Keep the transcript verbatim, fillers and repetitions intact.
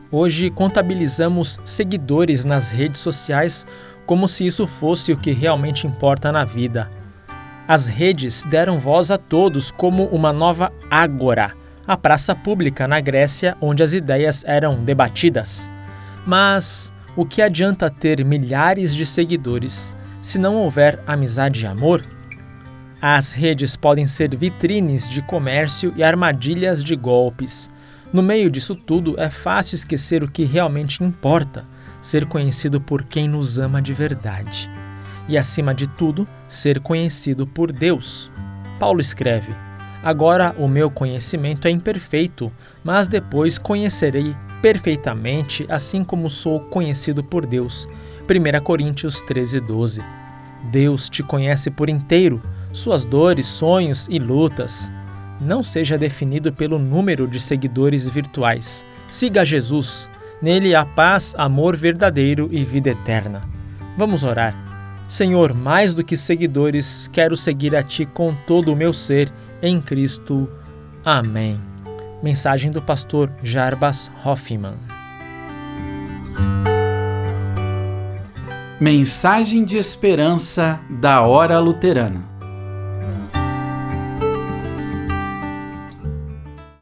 Hoje contabilizamos seguidores nas redes sociais como se isso fosse o que realmente importa na vida. As redes deram voz a todos como uma nova ágora, a praça pública na Grécia onde as ideias eram debatidas. Mas o que adianta ter milhares de seguidores se não houver amizade e amor? As redes podem ser vitrines de comércio e armadilhas de golpes. No meio disso tudo, é fácil esquecer o que realmente importa, ser conhecido por quem nos ama de verdade. E, acima de tudo, ser conhecido por Deus. Paulo escreve: agora o meu conhecimento é imperfeito, mas depois conhecerei perfeitamente, assim como sou conhecido por Deus. primeira Coríntios treze, doze. Deus te conhece por inteiro, suas dores, sonhos e lutas. Não seja definido pelo número de seguidores virtuais. Siga Jesus. Nele há paz, amor verdadeiro e vida eterna. Vamos orar. Senhor, mais do que seguidores, quero seguir a Ti com todo o meu ser, em Cristo. Amém. Mensagem do pastor Jarbas Hoffmann. Mensagem de esperança da Hora Luterana.